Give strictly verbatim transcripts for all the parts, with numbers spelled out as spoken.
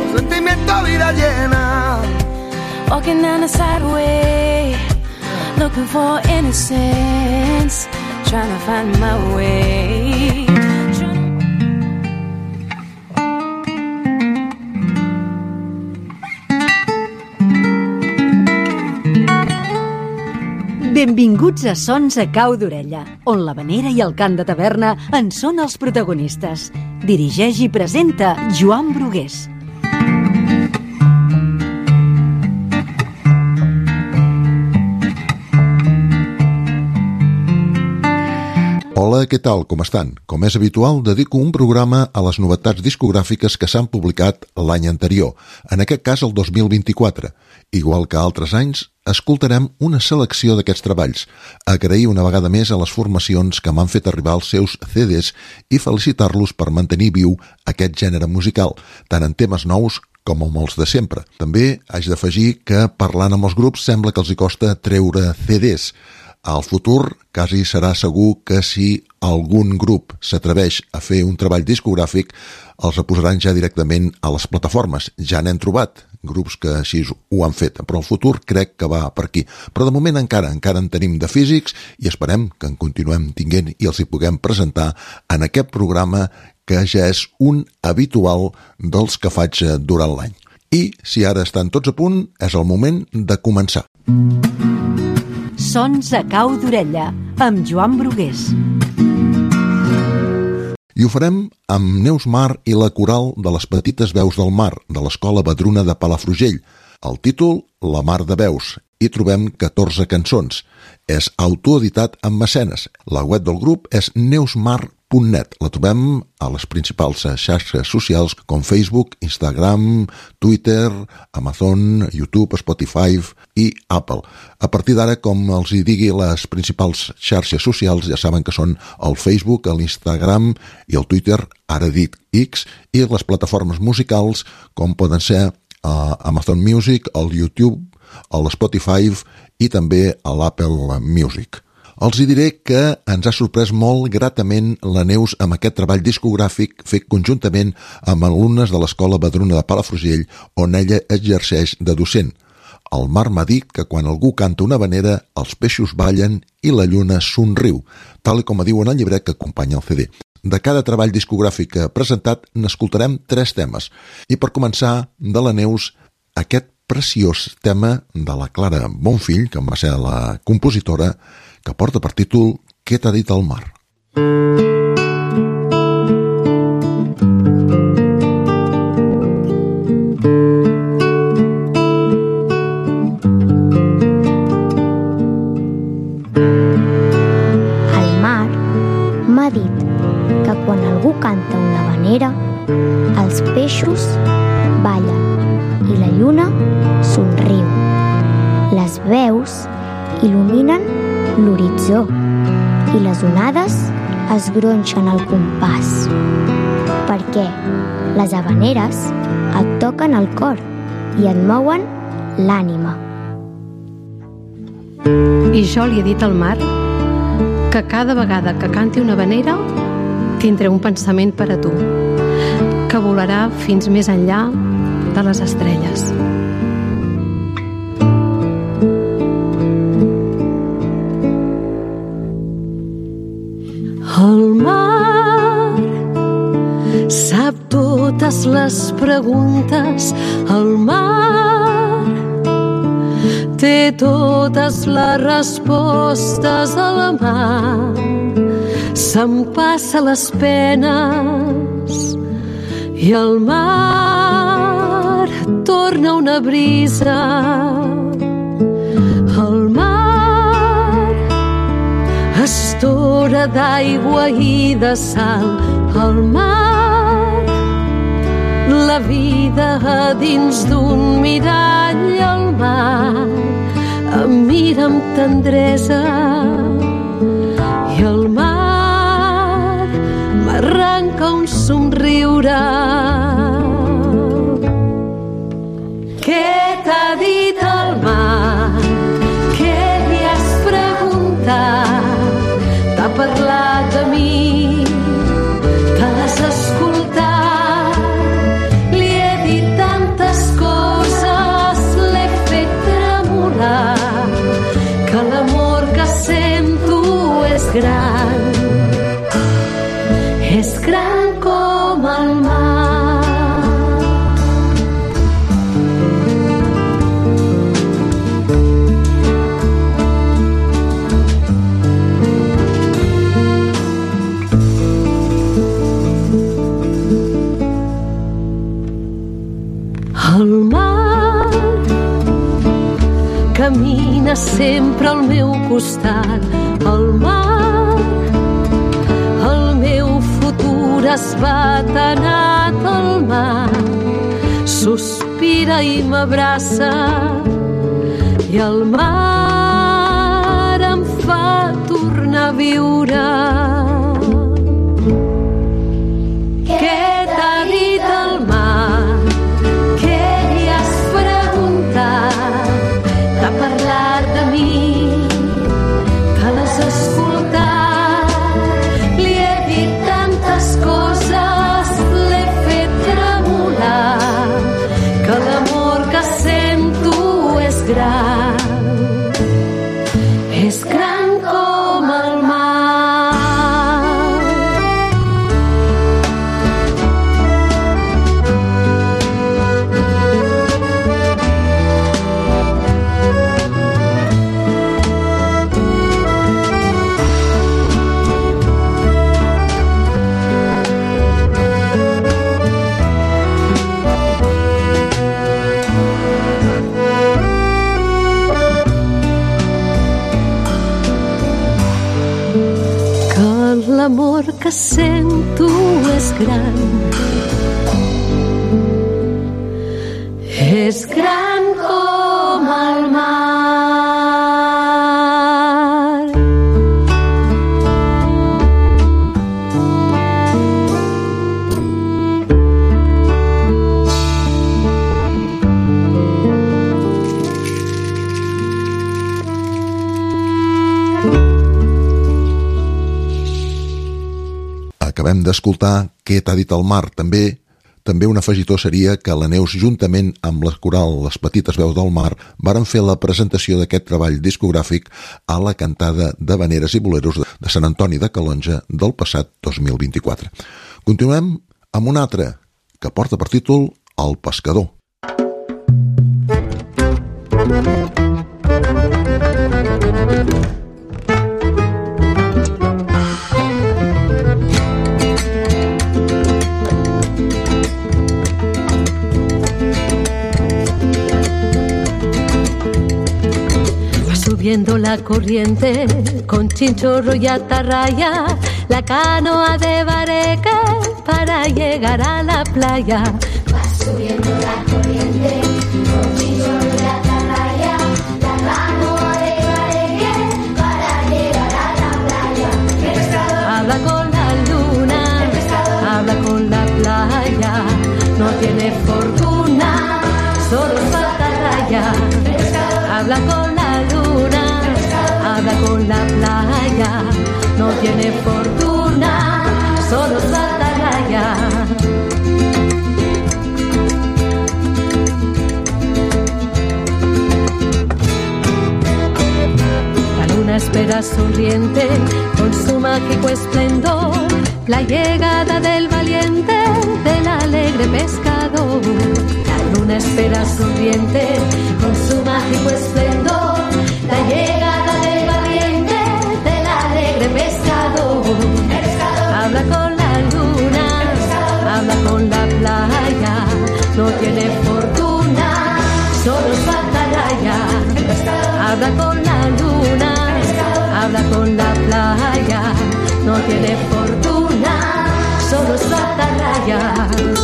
sentimiento vida llena. Walking down the sideway, looking for innocence, trying to find my way. Benvinguts a Sons a cau d'orella, on l'havanera i el cant de taverna en són els protagonistes. Dirigeix i presenta Joan Brugués. Hola, què tal? Com estan? Com és habitual, dedico un programa a les novetats discogràfiques que s'han publicat l'any anterior, en aquest cas el dos mil vint-i-quatre. Igual que altres anys, escoltarem una selecció d'aquests treballs, agrair una vegada més a les formacions que m'han fet arribar els seus ce des i felicitar-los per mantenir viu aquest gènere musical, tant en temes nous com en molts de sempre. També haig d'afegir que, parlant amb els grups, sembla que els hi costa treure ce des. Al futur, quasi serà segur que si algun grup s'atreveix a fer un treball discogràfic, els posaran ja directament a les plataformes. Ja n'hem trobat grups que així ho han fet, però el futur crec que va per aquí. Però de moment encara, encara en tenim de físics i esperem que en continuem tinguent i els hi puguem presentar en aquest programa que ja és un habitual dels que faig durant l'any. I si ara estan tots a punt, és el moment de començar. Sons a cau d'orella, amb Joan Brugués. I ho farem amb Neus Mar i la coral de les Petites Veus del Mar, de l'Escola Vedruna de Palafrugell. El títol, La Mar de Veus. Hi trobem catorze cançons. És autoeditat amb mecenes. La web del grup és neusmar punt net. La trobem a les principals xarxes socials com Facebook, Instagram, Twitter, Amazon, YouTube, Spotify i Apple. A partir d'ara, com els hi digui les principals xarxes socials, ja saben que són el Facebook, l'Instagram i el Twitter, ara dit X, i les plataformes musicals com poden ser uh, Amazon Music, el YouTube, l'Spotify i també l'Apple Music. Els hi diré que ens ha sorprès molt gratament la Neus amb aquest treball discogràfic fet conjuntament amb alumnes de l'Escola Vedruna de Palafrugell, on ella exerceix de docent. El mar m'ha dit que quan algú canta una havanera, els peixos ballen i la lluna somriu, tal com diu en el llibret que acompanya el ce de. De cada treball discogràfic presentat n'escoltarem tres temes. I per començar, de la Neus, aquest preciós tema de la Clara Bonfill, que va ser la compositora, que porta per títol Què t'ha dit el mar? El mar m'ha dit que quan algú canta una havanera, els peixos ballen i la lluna somriu. Les veus il·luminen l'horitzó i les onades es gronxen al compàs, perquè les havaneres et toquen el cor i et mouen l'ànima. I jo li he dit al mar que cada vegada que canti una havanera tindré un pensament per a tu, que volarà fins més enllà de les estrelles. El mar sap totes les preguntes, el mar té totes les respostes a la mà, s'empassa les penes i el mar torna una brisa. El mar estora d'aigua i de sal, el mar, la vida a dins d'un mirall, el mar em mira amb tendresa i el mar m'arranca un somriure. Què t'ha dit el mar? Què li has preguntat? T'ha parlat de mi? T'has escoltat? Li he dit tant El mar camina sempre al meu costat. El mar, el meu futur esbatanat. El mar sospira i m'abraça i el mar em fa tornar a viure. Què t'ha dit el mar? Què li has preguntat? T'ha parlat de mi? Te l'has escoltat? Li he dit tantes coses, l'he fet tremolar, que l'amor que sento és gran, és gran com el mar. L'amor que sento és gran, és gran com el mar. Acabem d'escoltar Què t'ha dit el mar. També també un afegitó seria que la Neus, juntament amb la coral Les Petites Veus del Mar, varen fer la presentació d'aquest treball discogràfic a la cantada d'Havaneres i Boleros de Sant Antoni de Calonge del passat dos mil vint-i-quatre. Continuem amb un altre que porta per títol El pescador. Subiendo la corriente con chinchorro y atarraya, la canoa de bareque para llegar a la playa. Va subiendo la corriente con chinchorro y atarraya, la canoa de bareque para llegar a la playa. El pescador habla con la luna, el pescador habla con la playa, no tiene fortuna, solo su atarraya. El pescador habla con la luna, habla con la playa, no tiene fortuna, solo su atarraya. La luna espera sonriente con su mágico esplendor la llegada del valiente, del alegre pescador. La luna espera sonriente con su mágico esplendor la llegada del valiente, del alegre pescador. El pescador habla con la luna, habla con la playa, no tiene fortuna, solo su atarraya. el pescador Habla con la luna, habla con la playa, no tiene fortuna, solo su atarraya.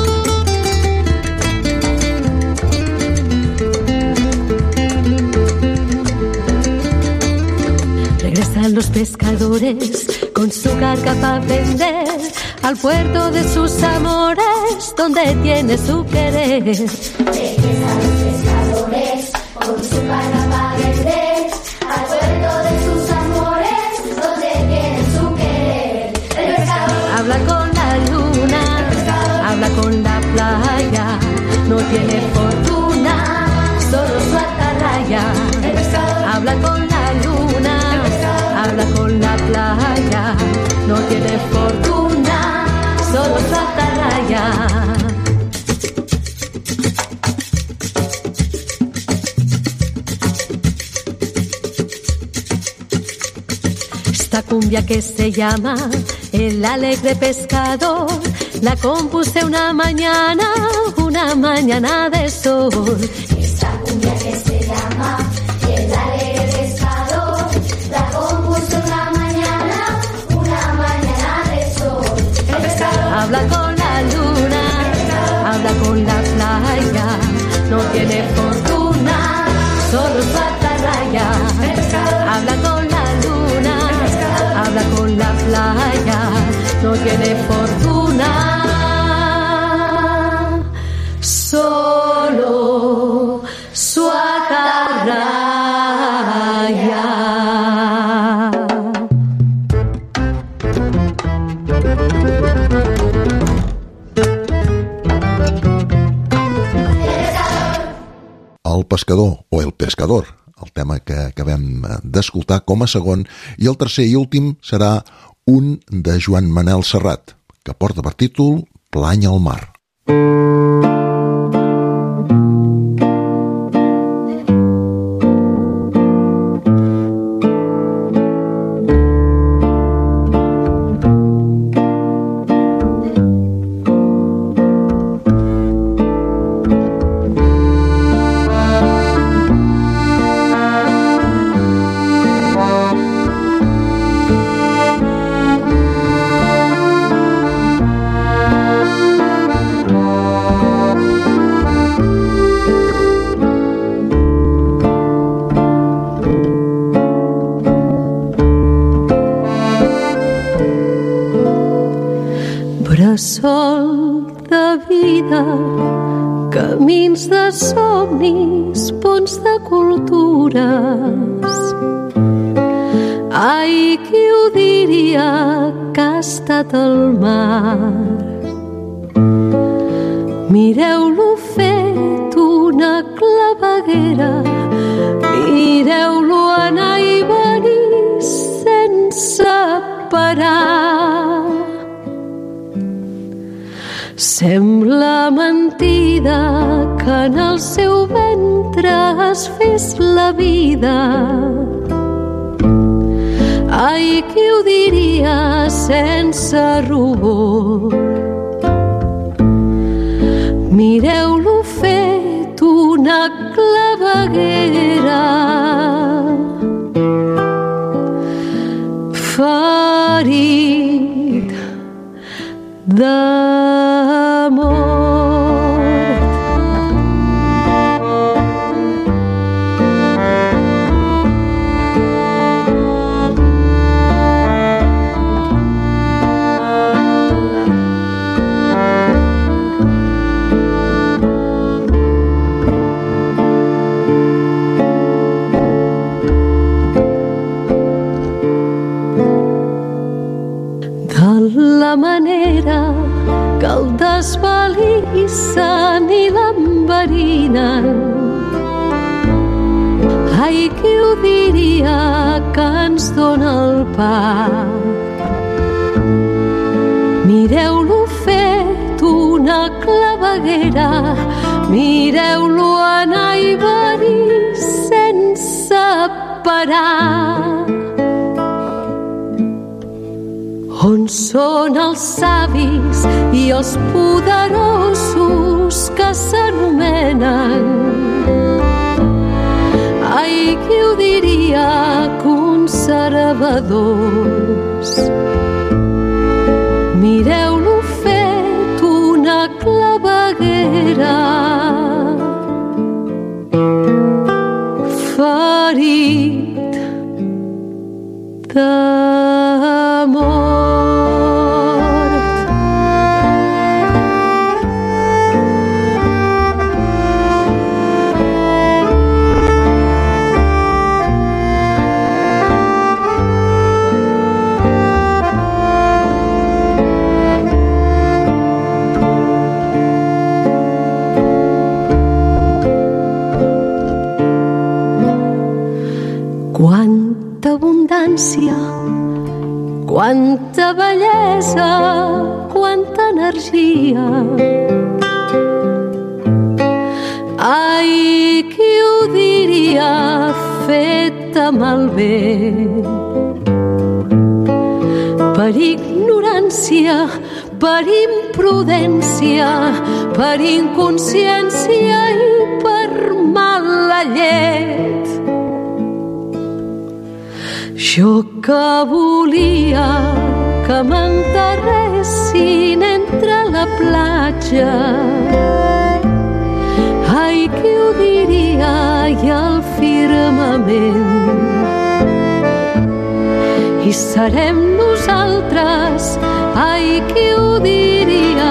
Regresan los pescadores con su carga para vender al puerto de sus amores, donde tiene su querer. regresan los pescadores con su carga para vender al puerto de sus amores, donde tienen su querer. El pescador Habla con la luna, habla con la playa, no tiene fortuna, solo su atarraya. el pescador Habla con la luna, habla con la playa, no tiene fortuna, solo su atarraya. Esta cumbia que se llama El alegre pescador la compuse una mañana, una una mañana de sol. Esta cumbia que se llama El alegre pescador la compuso una mañana, una mañana de sol. El pescador habla con la luna, habla con la playa, no tiene fortuna, solo su atarraya. Habla con la luna, habla con la playa, no tiene fortuna, solo su atarraya. El pescador o el pescador, el tema que acabem d'escoltar com a segon, i el tercer i últim serà un de Joan Manel Serrat, que porta per títol Plany al mar. Bressol de vida, camins de somnis, ponts de cultures. Ai, qui ho diria que ha estat el mar? Mireu-lo fet una claveguera, mireu-lo anar i venir sense parar. Sembla mentida que en el seu ventre es fes la vida. Ai, qui ho diria sense rubor? Mireu-lo fet una claveguera, ferit d'amor. La manera que el desvalissen i l'enverinen. Ai, qui ho diria que ens dona el pa? Mireu-lo fet una claveguera, mireu-lo anar i venir sense parar. On són els savis i els poderosos que s'anomenen? Ai, qui ho diria, conservadors? Mireu-lo fet una claveguera, ferit d'amor. Quanta abundància, quanta bellesa, quanta energia. Ai, qui ho diria feta malbé? Per ignorància, per imprudència, per inconsciència i per mala llet. Jo que volia que m'enterressin entre la platja, ai, qui ho diria, i el firmament. I serem nosaltres, ai, qui ho diria,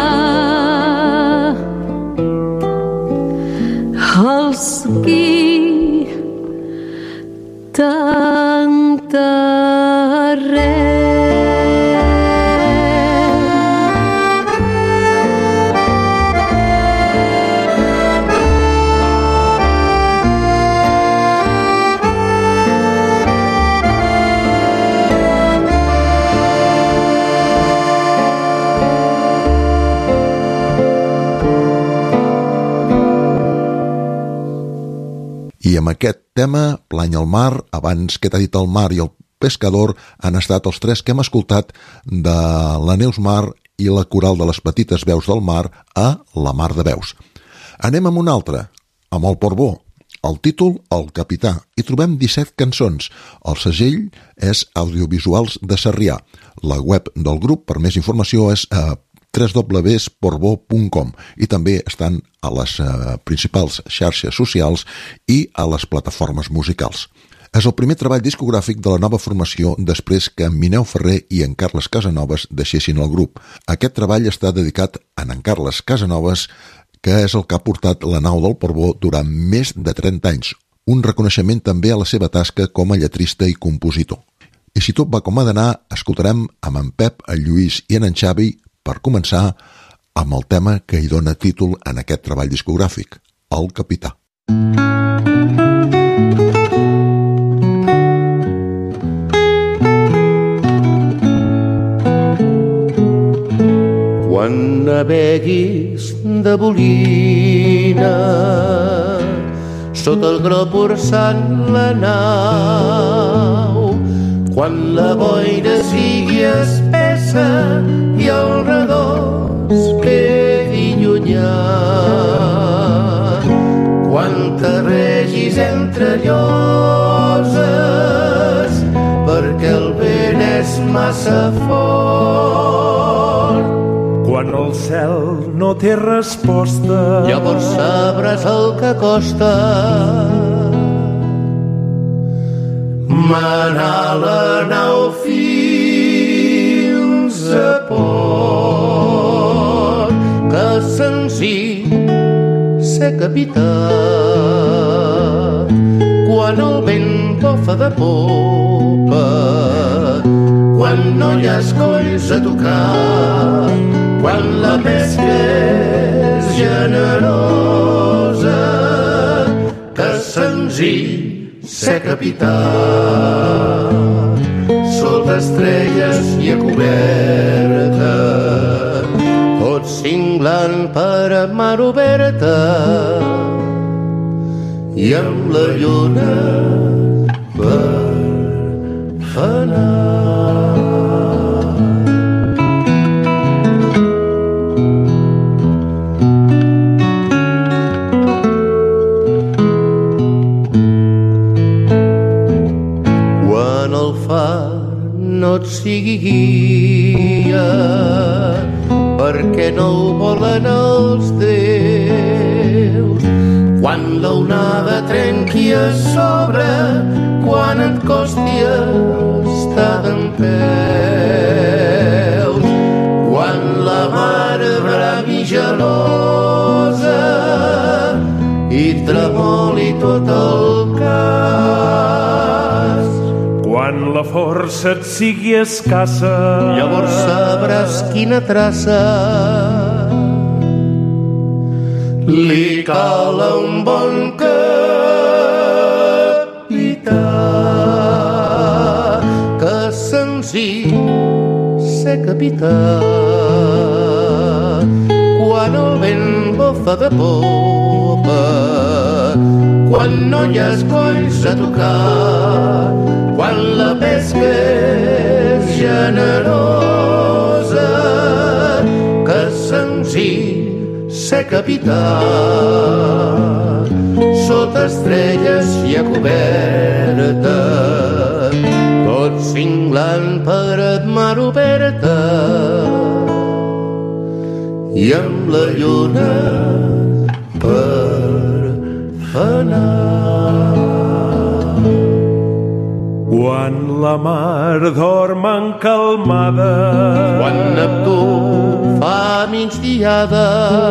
els qui t'enterrem. I amb aquest tema, Plany al mar, Abans que t'ha dit el mar i El pescador, han estat els tres que hem escoltat de la Neus Mar i la coral de les petites veus del mar a La mar de veus. Anem amb un altre, amb el Portbó. El títol, El capità. Hi trobem disset cançons. El segell és Audiovisuals de Sarrià. La web del grup, per més informació, és a w w w punt portbó punt com i també estan a les eh, principals xarxes socials i a les plataformes musicals. És el primer treball discogràfic de la nova formació després que en Mineu Ferrer i en Carles Casanovas deixessin el grup. Aquest treball està dedicat a en Carles Casanovas, que és el que ha portat la nau del Portbó durant més de trenta anys. Un reconeixement també a la seva tasca com a lletrista i compositor. I si tot va com ha d'anar, escoltarem amb en Pep, en Lluís i en en Xavi, per començar, amb el tema que hi dona títol en aquest treball discogràfic, El capità. Quan naveguis de bolina, sota el gro porçant la nau, quan la boira sigui espessa i el redós quedi llunyà, quan te regis entre lloses perquè el vent és massa fort, quan el cel no té resposta, llavors sabràs el que costa manar la nau fins a port. Que senzill ser capità quan el vent bofa de popa, quan no hi ha escolls a tocar, quan la pesca és generosa. Que senzill ser capità sota estrelles i a coberta, tot cinglant per a mar oberta i amb la lluna per fanar. No et sigui guia, perquè no ho volen els déus. Quan l'onada trenqui a sobre, quan et costi estar dempeus, quan la mar brami gelosa i tremoli tot el cas. Quan la força et sigui escassa, llavors sabràs quina traça li cal a un bon capità. Que senzill ser capità quan el vent bofa de popa, quan no hi ha escolls a tocar, quan la pesca és generosa. senzill ser capità. Sota estrelles i a coberta, tot cinglant per et mar oberta, i amb la lluna per fanar. Quan la mar dorm encalmada, quan Neptú fa migdiada,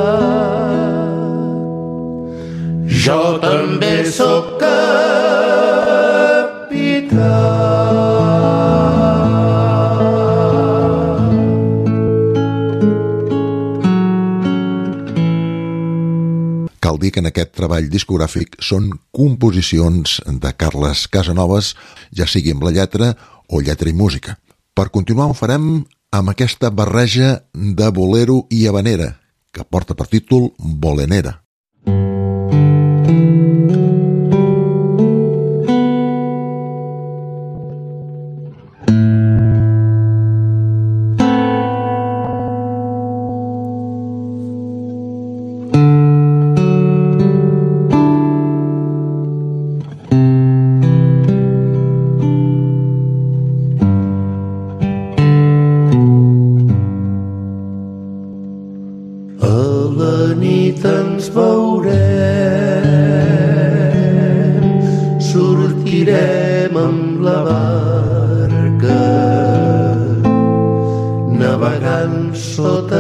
jo també sóc capità. Cal dir que en aquest treball discogràfic són composicions de Carles Casanovas, ja sigui amb la lletra o lletra i música. Per continuar ho farem amb aquesta barreja de bolero i habanera, que porta per títol Bolenera. Ens veurem, sortirem amb la barca, navegant sota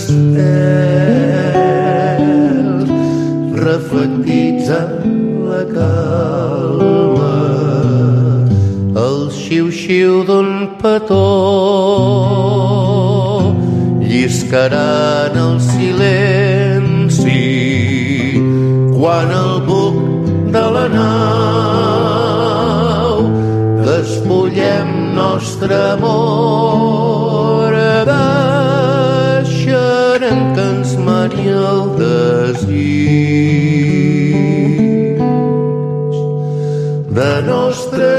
estels, reflectits en la calma, el xiu-xiu d'un petó lliscarà en el silenci quan el buc de la nau despullem nostre amor, deixarem que ens mani el desig de nostres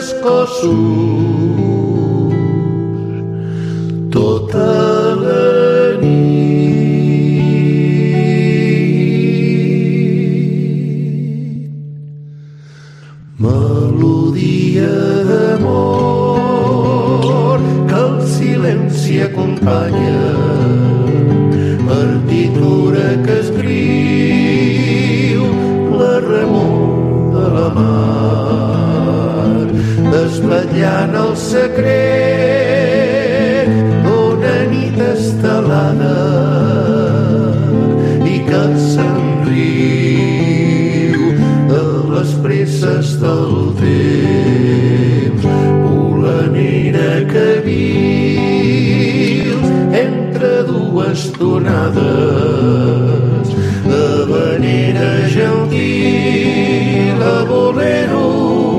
cossos tota la melodia d'amor que el silenci acompanya, partitura que escriu la remor de la mar, desvetllant el secret d'una nit estelada i que somriu de les presses del temps, volanera que vius entre dues tonades, habanera gentil, a bolero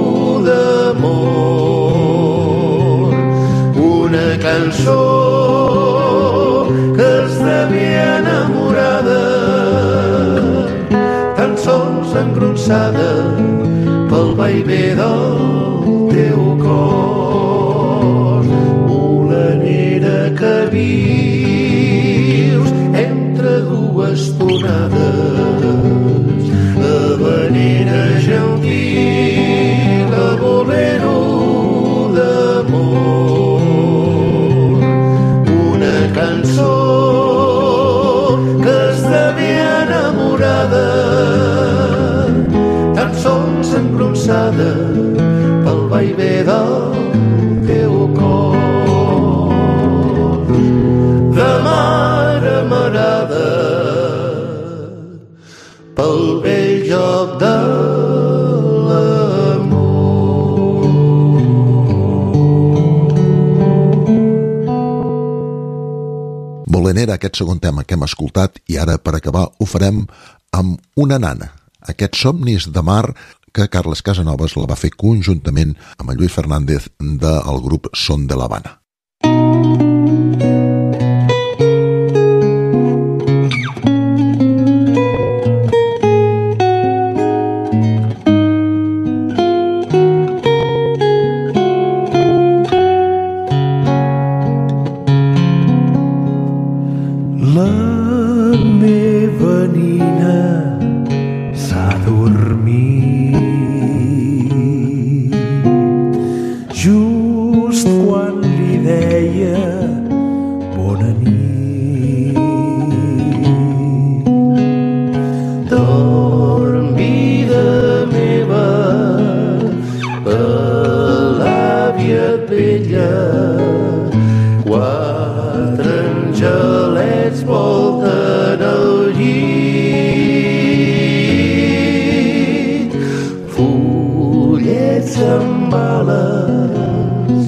d'amor, una cançó que esdevé enamorada, tan sols engronsada pel vaivé del teu cor, volanera que vius entre dues tonades, habanera gentil, a bolero d'amor, una cançó que esdevé enamorada, tan sols engronsada pel vaivé del teu cor, de mar amarada pel bell joc de l'amor. Bolenera, aquest segon tema que hem escoltat, i ara per acabar ho farem amb Una nana, aquests somnis de mar que Carles Casanovas la va fer conjuntament amb en Lluís Fernández del grup Son de l'Havana. La dormit. Just quan li deia bona nit. Dorm, vida meva, l'àvia vella, quatre angelets volten el llit, fullets amb ales,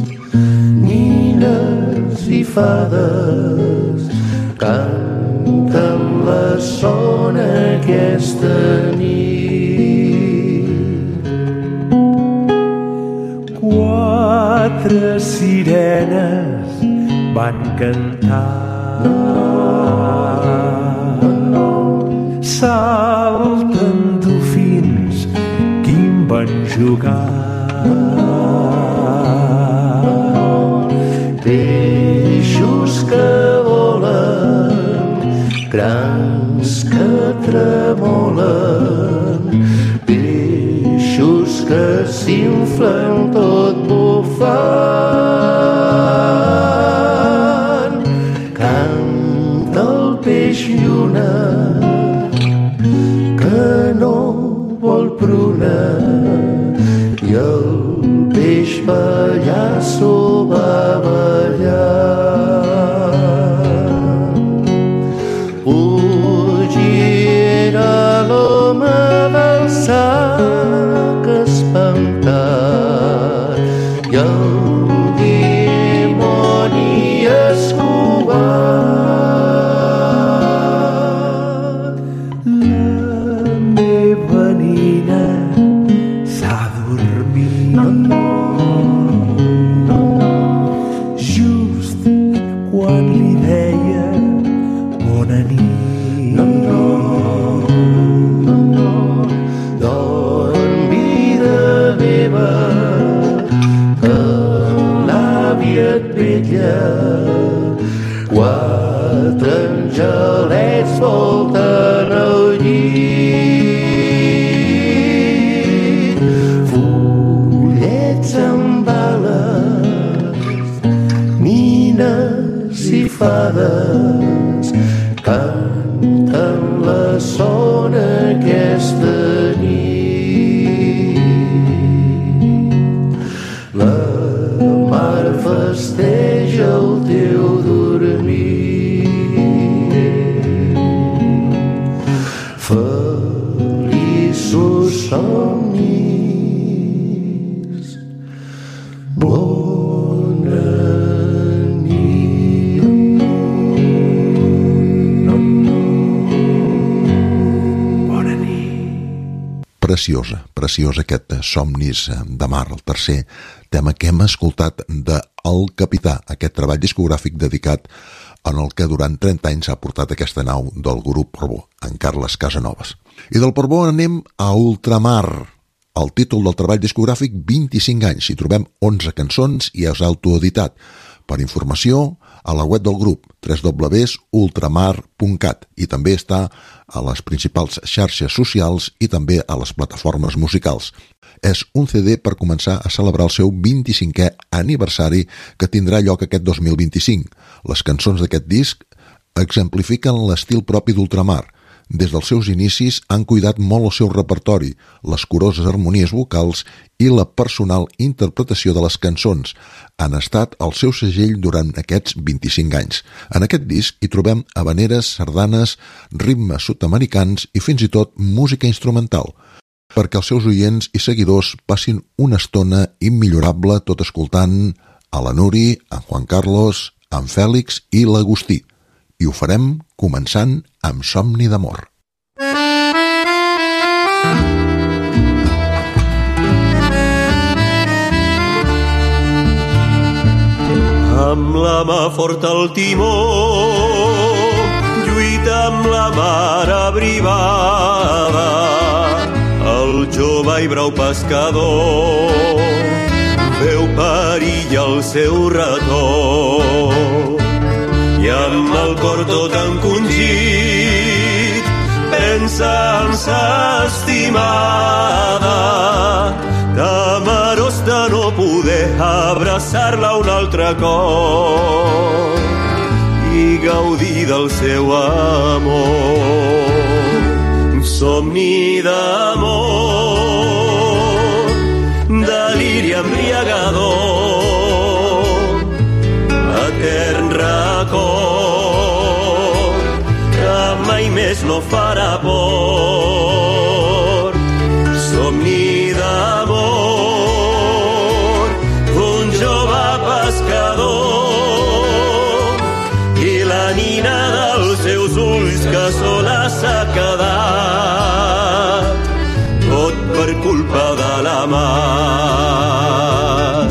nines i fades, canten la son aquesta nit. Quatre sirenes van cantar, salten dofins que hi van jugar, peixos que volen, grans que tremolen, peixos que s'inflen tot bufant. Canta el peix lluna que no vol pruna i el peix pallasso va ballar. Fugint a l'home del sac espantat i el dimoni escobat. la meva nina s'ha dormit. Just quan li deia bona nit. Dorm, vida meva, que l'àvia et vetlla, quatre angelets volten el llit, fullets amb ales, nines i fades, canten la son aquesta nit. La mar festeja el teu dormir. Feliços somnis, bona nit. Bona nit. Preciosa, preciosa aquest Somnis de mar, el tercer tema que hem escoltat de El Capità, aquest treball discogràfic dedicat en el que durant trenta anys ha portat aquesta nau del grup Portbó, en Carles Casanovas. I del Portbó anem a Ultramar, el títol del treball discogràfic, vint-i-cinc anys. Hi trobem onze cançons i és autoeditat. Per informació, a la web del grup, w w w punt ultramar punt cat, i també està a les principals xarxes socials i també a les plataformes musicals. És un C D per començar a celebrar el seu vint-i-cinquè aniversari que tindrà lloc aquest dos mil vint-i-cinc. Les cançons d'aquest disc exemplifiquen l'estil propi d'Ultramar. Des dels seus inicis han cuidat molt el seu repertori, les curoses harmonies vocals i la personal interpretació de les cançons. Han estat el seu segell durant aquests vint-i-cinc anys. En aquest disc hi trobem habaneres, sardanes, ritmes sud-americans i fins i tot música instrumental, perquè els seus oients i seguidors passin una estona immillorable tot escoltant a la Nuri, en Juan Carlos, en Fèlix i l'Agustí. I ho farem començant amb Somni d'amor. Amb la mà forta al timó, lluita amb la mar abrivada, el jove i brau pescador veu perill al seu retorn. I amb el cor tot encongit pensa pensança estimada, temerós de no poder abraçar-la un altre cop i gaudir del seu amor. Somni d'amor, deliri embriagador, etern record que mai més no farà por. Somni d'amor d'un jove pescador i la nina dels seus ulls que sola s'ha quedat, tot per culpa de la mar.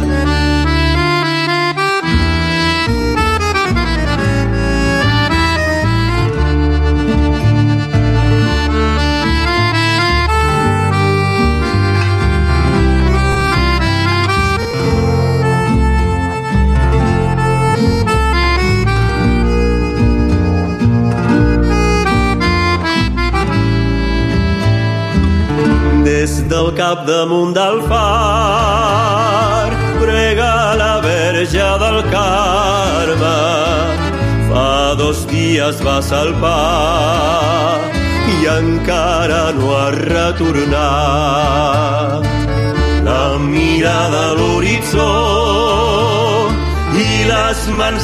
Des del capdamunt del far prega la Verge del Carme. Fa dos dies va salpar i encara no ha retornat. La mirada a l'horitzó i les mans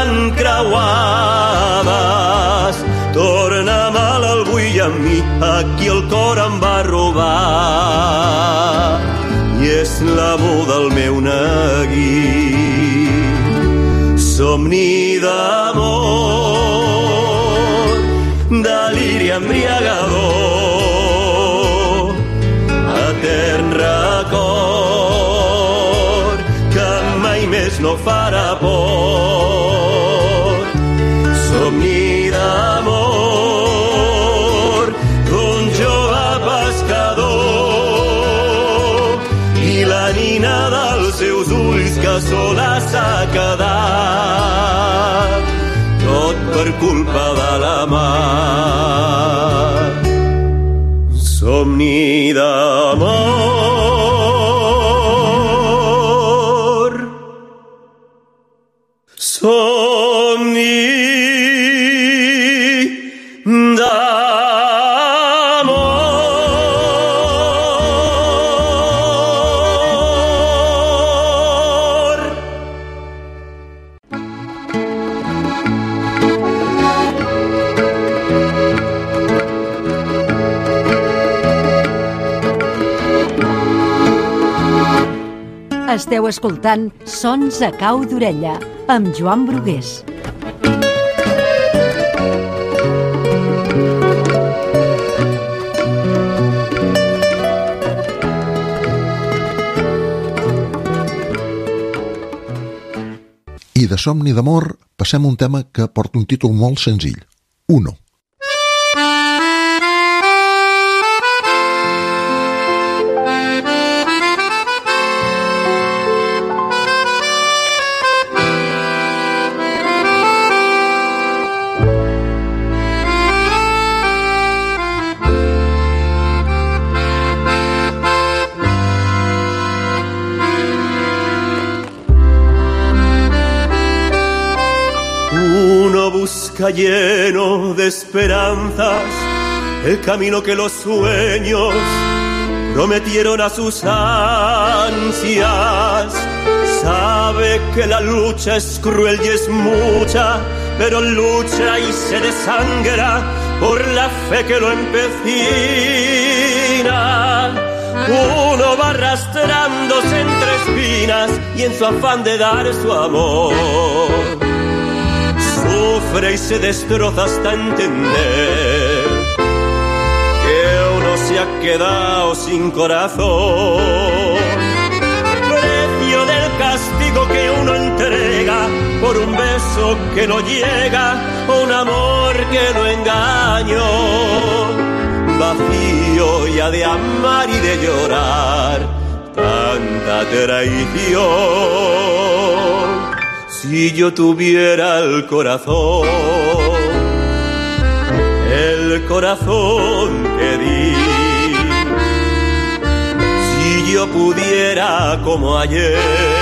encreuades. Torna'm a l'albui i a mi, aquí el cor em va robar i és l'amor del meu neguit. Somni d'amor, deliri embriagador, etern record que mai més no farà por. Somni d'amor d'un jove pescador i la nina dels seus ulls que sola s'ha quedat, tot per culpa de la mar. Somni d'amor, somni Esteu escoltant Sons a cau d'orella amb Joan Brugués. I de somni d'amor passem un tema que porta un títol molt senzill, Uno. Lleno de esperanzas, el camino que los sueños prometieron a sus ansias. Sabe que la lucha es cruel y es mucha, pero lucha y se desangra por la fe que lo empecina. Uno va arrastrándose entre espinas y en su afán de dar su amor sufre y se destroza hasta entender que uno se ha quedado sin corazón. Precio del castigo que uno entrega por un beso que no llega o un amor que no engañó. Vacío ya de amar y de llorar tanta traición. Si yo tuviera el corazón, el el corazón que di. Si yo pudiera como ayer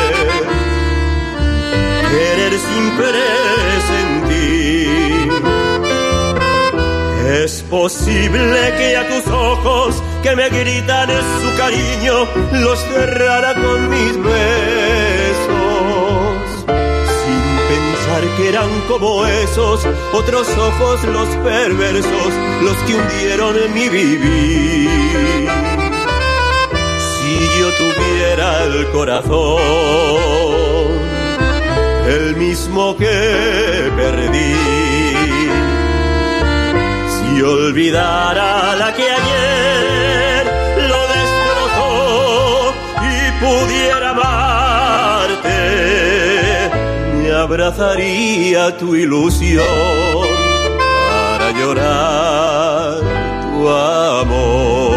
querer sin presentir, es posible que a tus ojos que me gritan su cariño los cerrara con mis besos, sin pensar que eran como esos otros ojos los perversos, los que hundieron en mi vivir. Si yo tuviera el corazón, el mismo que perdí, si olvidara la que ayer lo destrozó y pudiera amarte, me abrazaría tu ilusión para llorar tu amor.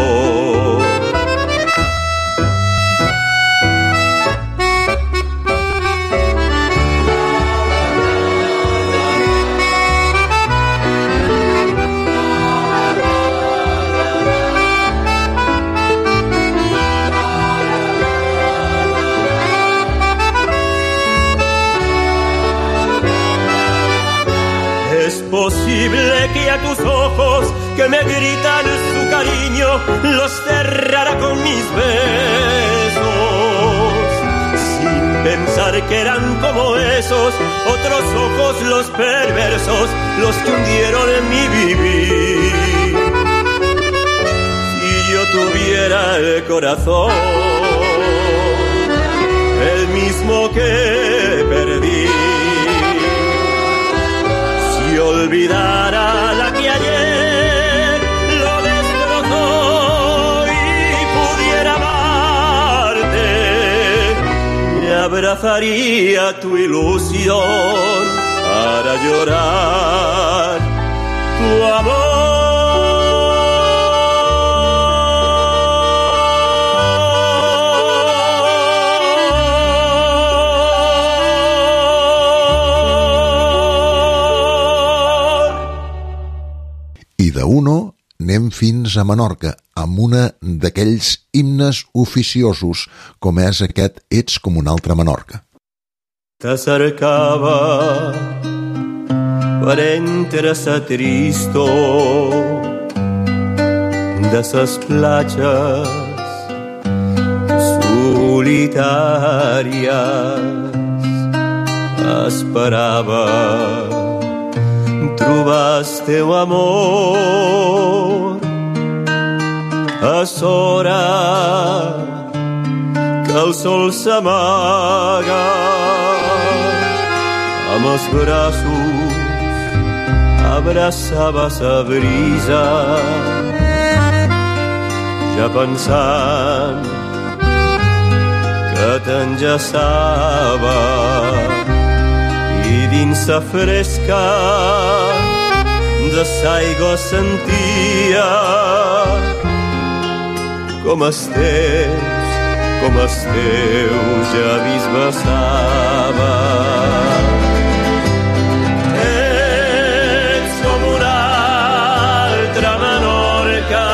Es posible que a tus ojos que me gritan su cariño los cerrara con mis besos, sin pensar que eran como esos otros ojos los perversos, los que hundieron en mi vivir. Si yo tuviera el corazón, el mismo que perdí, si olvidara la que ayer lo destrozó y pudiera amarte, me abrazaría tu ilusión para llorar tu amor. Uno, anem fins a Menorca, amb una d'aquells himnes oficiosos, com és aquest Ets com un altre Menorca. T'acercava per entre sa tristor de ses platges solitàries, esperava trobar el teu amor a s'hora que el sol s'amaga, amb els braços abraçava sa brisa, ja pensant que t'enllaçava, i dins sa fresca de s'aigua sentia com els teus, com els teus llavis besava. Ets com una altra Menorca,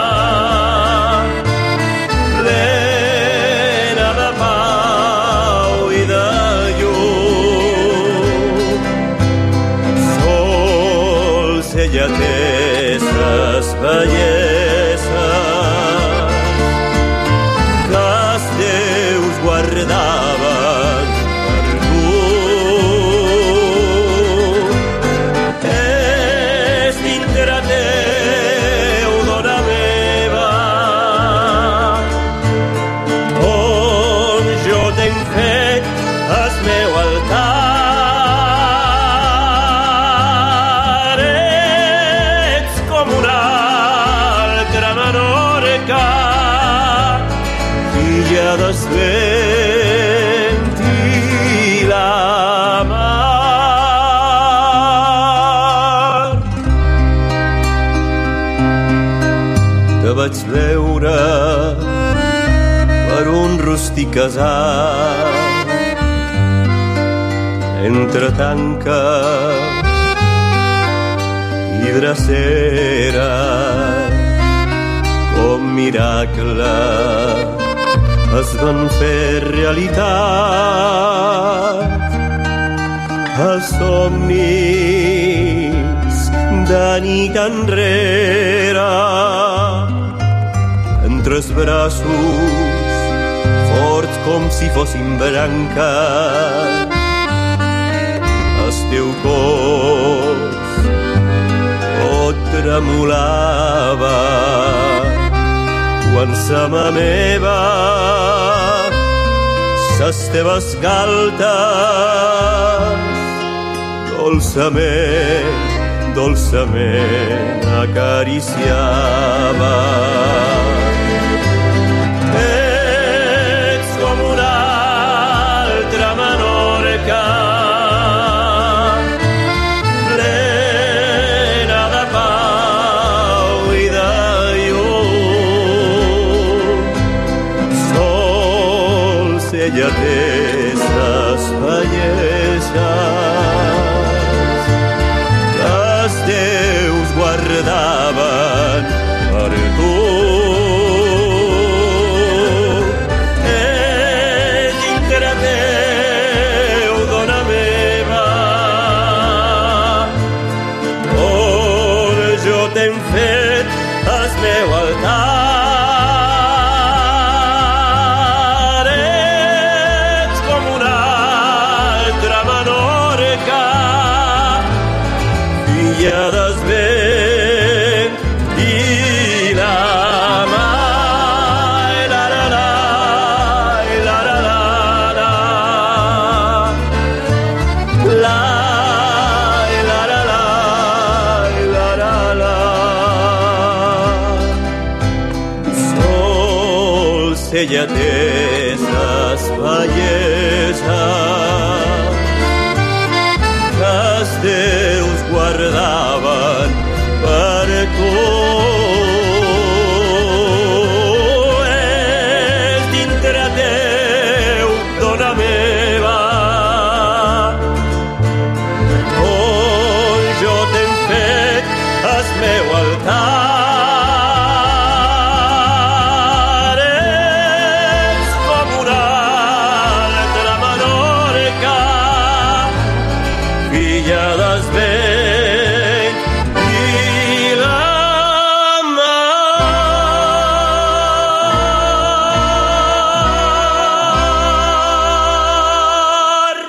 plena de pau i de llum. Sols ella té ses belleses que els teus guardaven per tu. És dintre teu, dona meva, on jo t'hem fet el meu altar. Ets com una altra Menorca, filla del vent i la mar. Te vaig veure per un rústic casal entre tanques i i drecera, com miracle es van fer realitat. Els somnis de nit enrere, entre els braços forts com si fossin branques. El teu cos oh, tremolava quan sa mà meva ses teves galtes dolçament, dolçament acariciava. Ets com una altra Menorca, plena de pau i de llum. Sols ella té ses belleses, els déus guardaven per tu. Ell dintre teu, dona meva, on jo t'hem fet el meu altar. Ets com una altra Menorca, filla del vent i la mar. La, la, la, la, la, la, la. La, la, la, la, la, la, la. Sols ella té ses belleses que els déus guardaven per tu. És dintre teu, dona meva, on jo t'hem fet el meu altar. Ets com una altra Menorca, filla del vent i la mar.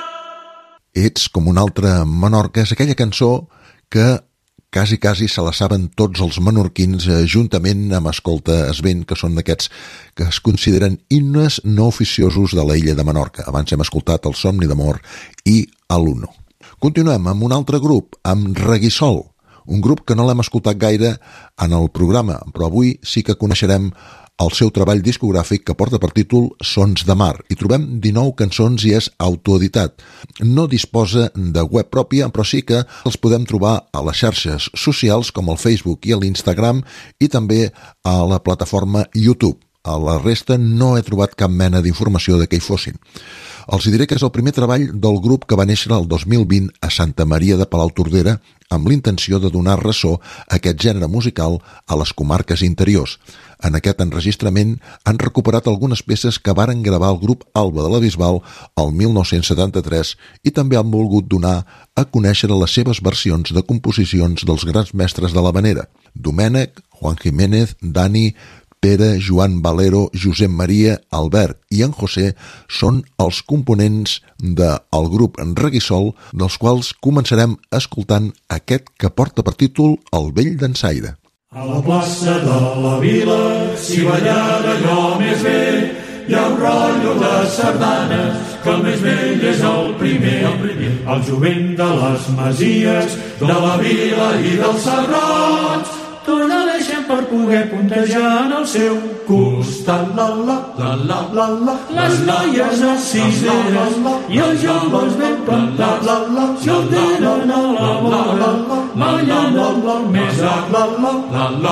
Ets com una altra Menorca és aquella cançó que quasi, quasi se la saben tots els menorquins eh, juntament amb Escolta es vent, que són d'aquests que es consideren himnes no oficiosos de la illa de Menorca. Abans hem escoltat El somni d'amor i A l'Uno. Continuem amb un altre grup, amb Reguissol, un grup que no l'hem escoltat gaire en el programa, però avui sí que coneixerem el seu treball discogràfic que porta per títol Sons de Mar. Hi trobem dinou cançons i és autoeditat. No disposa de web pròpia, però sí que els podem trobar a les xarxes socials com el Facebook i l'Instagram i també a la plataforma YouTube. A la resta no he trobat cap mena d'informació de què hi fossin. Els diré que és el primer treball del grup que va néixer el dos mil vint a Santa Maria de Palautordera amb l'intenció de donar ressò a aquest gènere musical a les comarques interiors. En aquest enregistrament han recuperat algunes peces que varen gravar el grup Alba de la Bisbal el mil nou-cents setanta-tres i també han volgut donar a conèixer les seves versions de composicions dels grans mestres de l'havanera: Domènec, Juan Jiménez, Dani, Pere, Joan Valero, Josep Maria, Albert i en José són els components del grup Reguissol, dels quals començarem escoltant aquest que porta per títol El vell d'Ensaire. A la plaça de la vila, si ballar allò més bé, hi ha un rotllo de sardanes, que el més vell és el primer, el primer, el jovent de les masies, de la vila i dels serrats. Tots l'aleixen per poder puntejar en el seu costat. La, la, la, la, la, la. Les noies a ciseres i els joves ben plantats, la, la, si el tenen a la vora, ballant el més alt, la, la, la, la.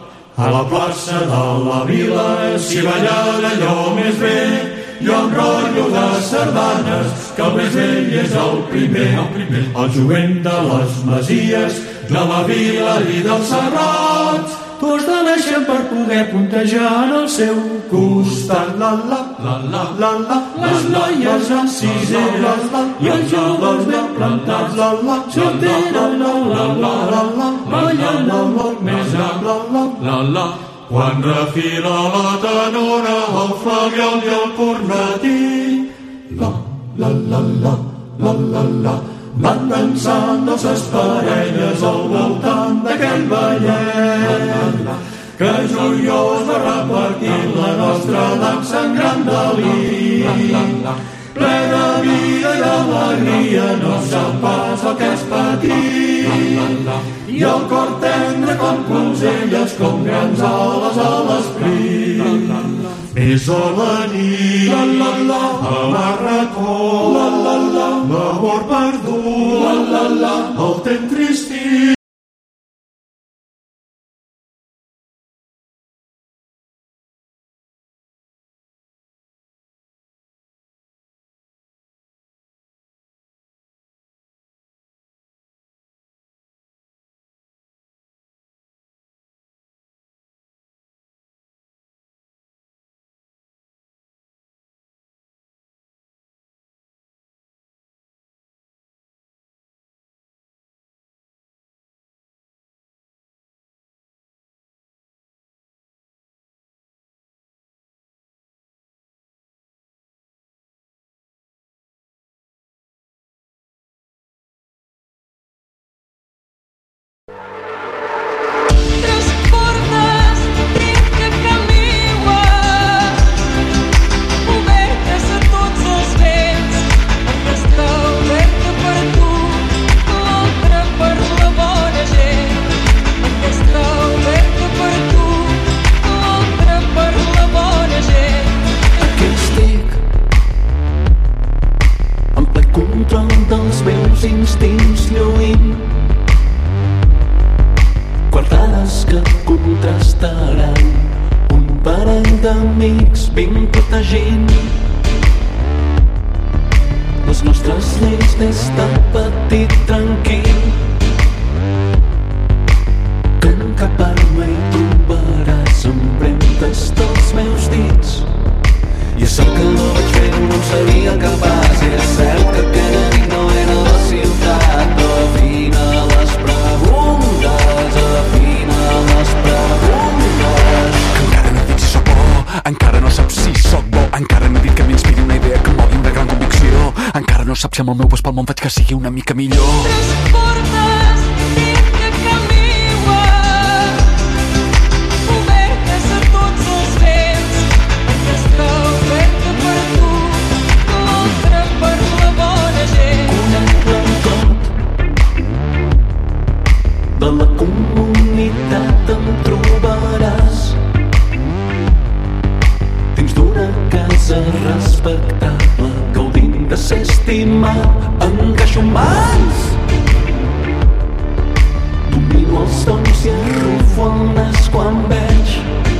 A la plaça de la vila, si ballar allò més bé, hi ha un rotllo de sardanes, que el més vell és el primer, el primer, el jovent de les masies, de la vila i dels serrats, tots de naixen per poder puntejar en el seu costat. La la la la la la, les noies en sisera i els joves ben plantats, la la ja tenen la la la la la, ballant el món més ample, la la la. Quan refila la tenora, el flabiol i el cornetí, la la la la la la la, van dansant les parelles al voltant d'aquell ballet que joiós va repartint la nostra dansa en gran delit, ple de vida i alegria, no sap pas el que és patir, i el cor tendre com closelles, com grans ales a l'esprit. Més a la nit, la, la, la, a l'arracó, la, la, la, l'amor perdut, la, la, la, el temps tristit. Instints lluint, quartades que contrastaran, un parell d'amics vinc protegint les nostres lleis des de petit tranquil, que en cap arma hi trobaràs empremtes dels meus dits. I és cert que no vaig fer-ho, no en seria capaç, i és cert que aquella nit no era la ciutat. Afina les preguntes, afina les preguntes. Encara no he dit si sóc bo, encara no saps si sóc bo, encara no he dit que m'inspiri una idea que em mogui una gran convicció, encara no saps si amb el meu pas pel món faig que sigui una mica millor. Tres portes dins que caminen, obertes a tots els vents, aquesta oferta per tu, l'altra per la bona gent. Conec l'encot de la comunitat, em trobaràs dins d'una casa respectable, gaudint de ser estimat, encaixo mans, domino els tons i arrufo el nas quan veig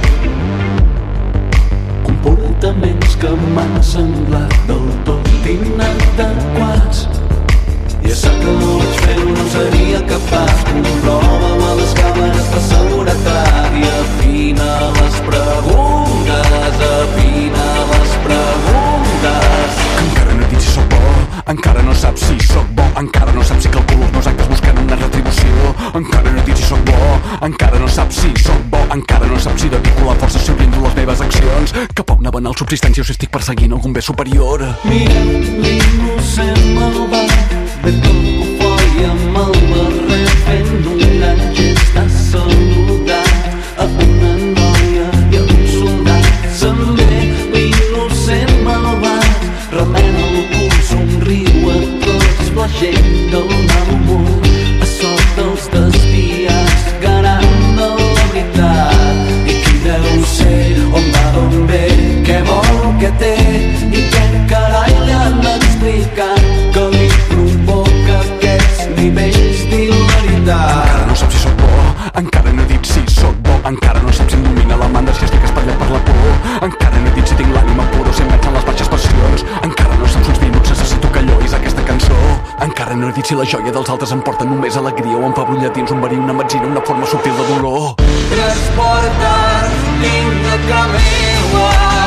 comportaments que m'han semblat del tot inadequats. I és cert que no vaig fer-ho, no seria capaç, comprova-ho a les càmeres de seguretat i afina les preguntes, afina les preguntes. Encara no he dit si sóc bo, encara no saps si sóc bo, encara no saps si calculo els meus actes buscant una retribució, encara no he dit si sóc bo, encara no saps si sóc bo, encara no saps si dedico la força, si oriento les meves accions cap a una banal subsistència o si estic perseguint algun bé superior. Mira l'innocent malvat de Congo Foi amb el barret fent un gran gest de saludar a una noia i a un soldat. Se'n ve l'innocent malvat, remena el cul, somriu a tots, la gent del mal humor, a sota els desviats, garant de la veritat. I qui deu ser, on va, d'on ve, què vol, què té, i què carai li han explicat que li provoca aquests nivells d'hilaritat. Encara no saps si sóc bo, encara no he dit si sóc bo, encara no saps si em domina la mandra, si estic espatllat per la por, encara no he dit si tinc l'ànima pura o si em veig en les baixes passions, encara no saps uns minuts necessito que llois aquesta cançó, encara no he dit si la joia dels altres em porta només alegria o em fa brollar dins un verí, una metzina, una forma subtil de dolor. Transportes dins de camila,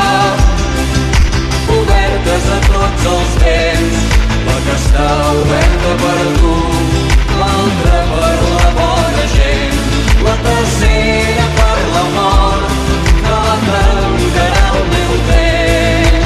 obertes a tots els vents, la que està oberta per tu, l'altra per la bona gent, la tercera per l'amor, que la tancarà el meu temps.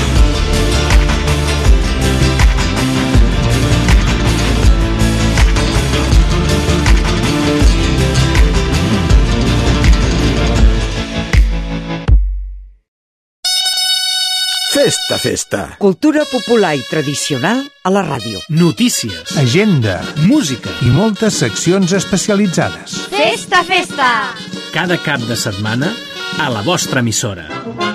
Festa, festa. Cultura popular i tradicional a la ràdio. Notícies. Agenda. Música. I moltes seccions especialitzades. Festa, festa. Cada cap de setmana a la vostra emissora.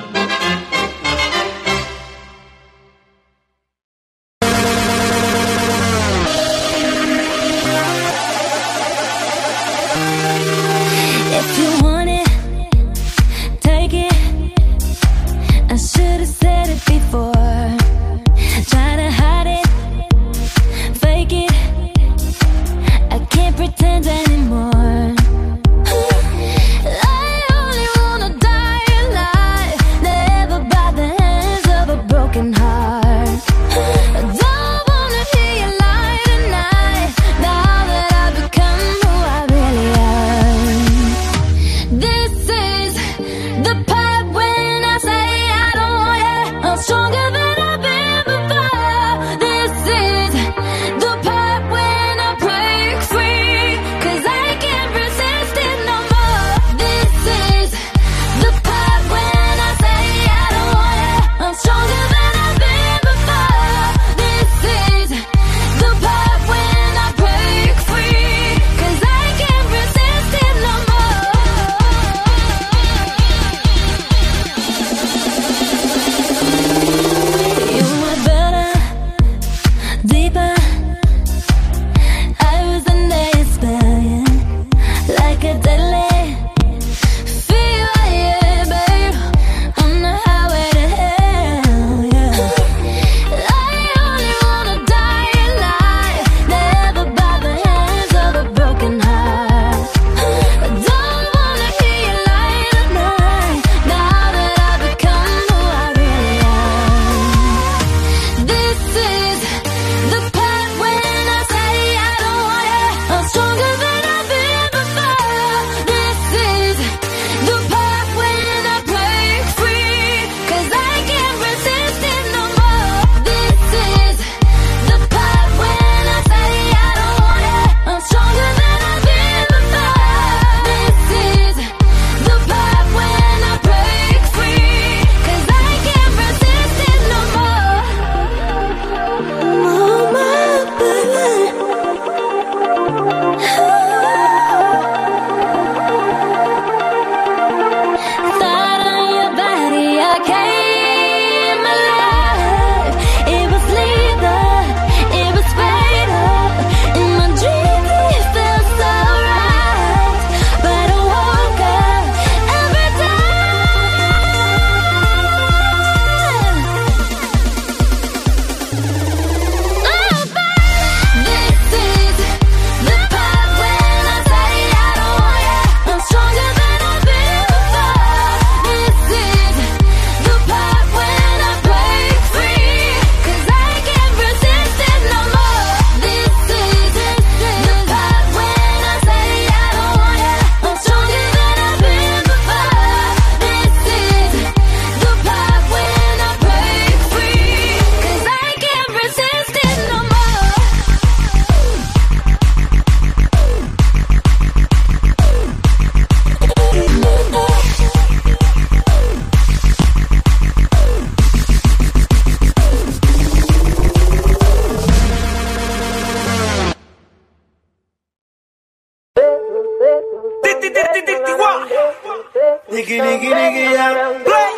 Diggy, diggy, diggy, yeah. Play.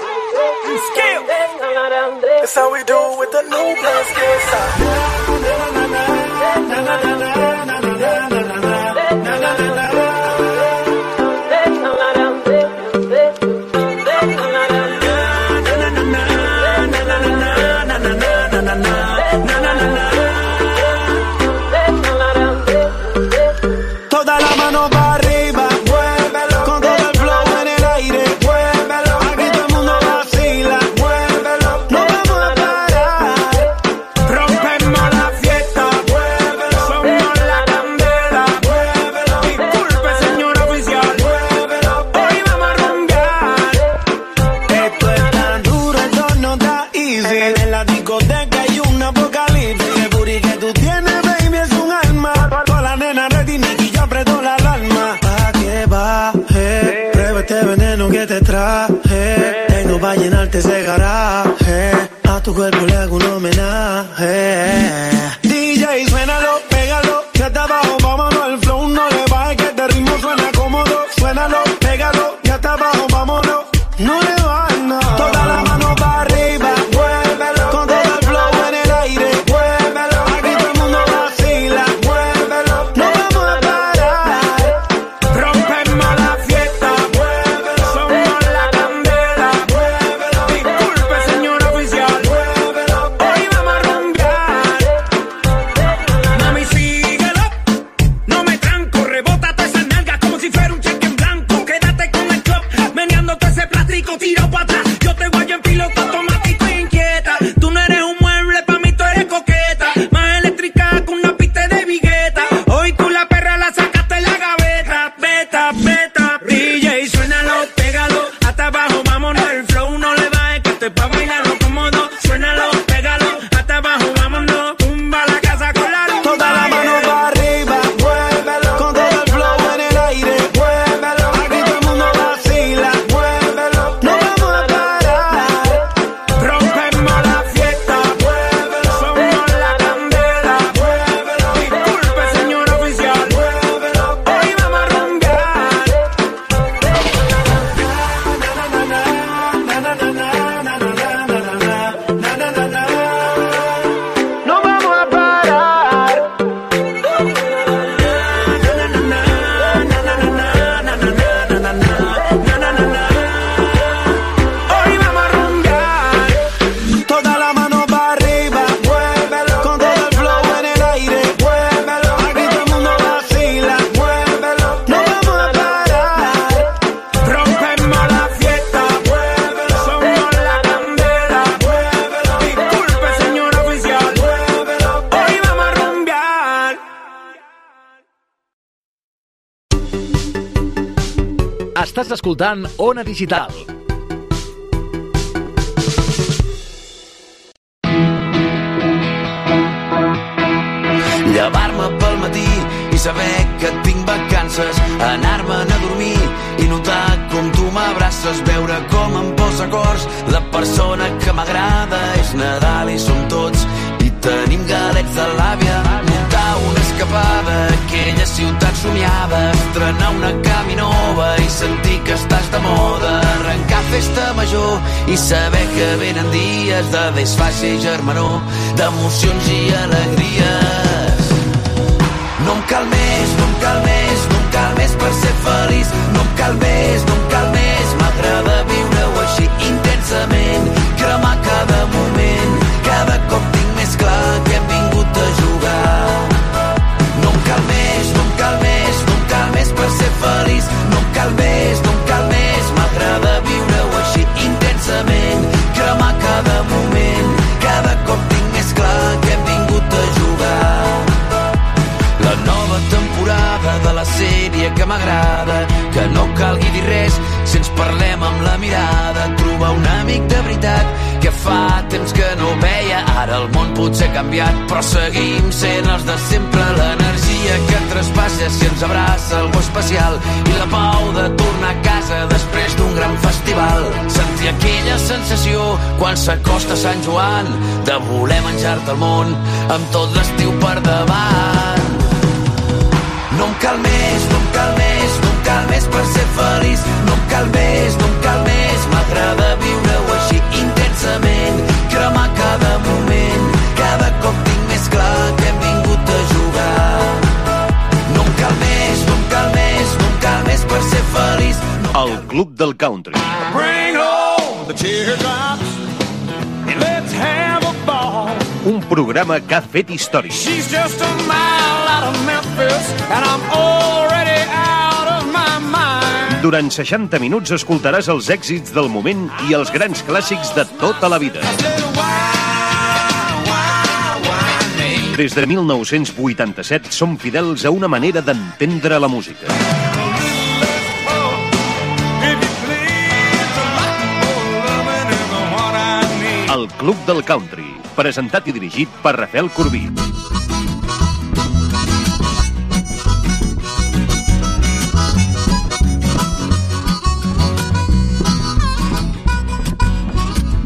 Skill. That's how we do it with the new play skill garaje. A tu cuerpo le hago un homenaje. D J, suénalo, pégalo, que hasta abajo, vámonos, el flow no le baje, que este ritmo suena cómodo. Suénalo, pégalo, que hasta abajo, vámonos, no le baje nada. Toda la mano para arriba, muévelo, con todo el flow en el aire, muévelo. Aquí todo el mundo vacila, muévelo, no vamos a parar. Rompemos la fiesta, muévelo, somos la candela, muévelo. Disculpe, señor oficial, muévelo, hoy vamos a rumbear. Mami, síguelo, no me tranco, rebótate esas nalgas como si fuera un cheque en blanco. Quédate con el club, meneándote ese plástico, tirado para atrás. Yo te guayo en piloto automático e inquieta. Tú no eres un mueble, pa' mí tú eres coqueta. Más eléctrica que una pista de vigueta. Hoy tú la perra la sacaste de la gaveta. Beta, beta, D J, suénalo, pégalo, hasta abajo, vámonos, el flow no le baje, que te pa' bailarlo cómodo. Suénalo, pégalo, hasta abajo, vámonos, tumba la casa con la rumba. Toda la mano para arriba, muévelo, con todo el flow en el aire, muévelo. Aquí todo el mundo vacila, muévelo, no vamos a parar. Rompemos la fiesta, muévelo, somos la candela, muévelo. Disculpe, señor oficial, muévelo, hoy vamos a rumbear. No vamos a parar. Hoy vamos a rumbear. Toda la mano para arriba, muévelo, con todo el flow en el aire, muévelo. Aquí todo el mundo vacila, muévelo, no vamos a parar. Rompemos la fiesta, muévelo, somos la candela, muévelo. Disculpe, señor oficial, muévelo, hoy vamos a rumbear. Estàs escoltant Ona Digital. Llevar-me pel matí i saber que tinc vacances, anar-me'n a dormir i notar com tu m'abraces, veure com em posa cors la persona que m'agrada. És Nadal i som tots i tenim galets de l'àvia, muntar una escapada a aquella ciutat somiada, estrenar una caminova i sentir que estàs de moda, arrencar festa major i saber que venen dies de desfàcia i germanor, d'emocions i alegries. No em cal més, no em cal més, no em cal més per ser feliç. No em cal més, no em cal més, m'agrada viure-ho així intensament, cremar cada moment. Cada cop tinc més clar que hem vingut a jugar. No em cal més, no em cal més, no em cal més per ser feliç. No em cal més, no em cal més, m'agrada viure-ho així intensament, cremar cada moment. Cada cop tinc més clar que hem vingut a jugar. La nova temporada de la sèrie que m'agrada, que no calgui dir res si ens parlem amb la mirada. Trobar un amic de veritat que fa temps que no veia. Ara el món potser ha canviat, però seguim sent els de sempre. L'energia que traspassa si ens abraça algú especial i la pau de tornar a casa després d'un gran festival. Sentir aquella sensació quan s'acosta Sant Joan, de voler menjar-te el món amb tot l'estiu per davant. No em cal més, no em cal més, no em cal més per ser feliç. No em cal més, no em cal més, m'agrada viure-ho així intensament, cremar cada moment. Cada cop tinc més clar que hem vingut a jugar. No em cal més, no em cal més, no em cal més per ser feliç. El Club del Country. Bring home the teardrops and let's have a ball. Un programa que ha fet història. She's just a mile out of Memphis and I'm already out of my mind. Durant seixanta minuts escoltaràs els èxits del moment i els grans clàssics de tota la vida. Des de mil nou-cents vuitanta-set som fidels a una manera d'entendre la música. El Club del Country, presentat i dirigit per Rafael Corbí.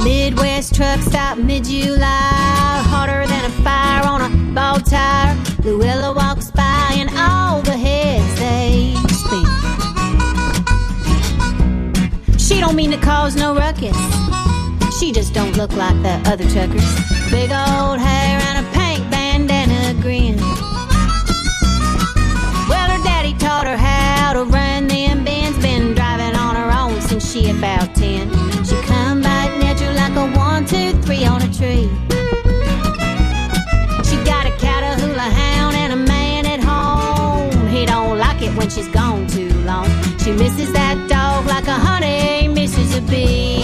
Midwest truck stop mid-July, hotter than a fire on a ball tire. Luella walks by and all the heads they spin. She don't mean to cause no ruckus, she just don't look like the other truckers. Big old hair and a pink bandana grin. Well, her daddy taught her how to run them bins. Been driving on her own since she about ten. She come by natural like a one, two, three on a tree. She got a Catahoula hound and a man at home. He don't like it when she's gone too long. She misses that dog like a honey misses a bee.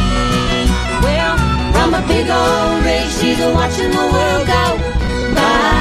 Well, from a big old rig, she's watching the world go by.